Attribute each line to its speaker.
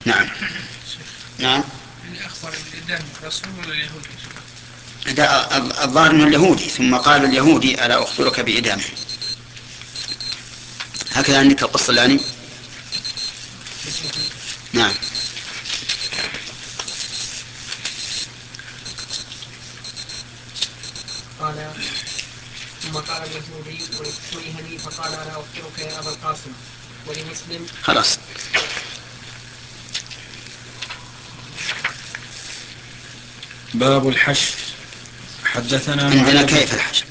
Speaker 1: نعم. نعم.
Speaker 2: اللي أخبر بالإدانة الرسول ولا اليهودي؟
Speaker 1: الظاهر من اليهودي، ثم قال اليهودي ألا أخبرك بإدامه. هكذا عندك القصة الآن. نعم.
Speaker 3: قال ثم قال اليهودي ولهني فقال ألا أخبرك يا أبا القاسم. ولمسلم
Speaker 1: خلاص.
Speaker 4: باب الحشر. حدثنا
Speaker 1: عندنا
Speaker 4: معاذ.
Speaker 1: كيف الحشر؟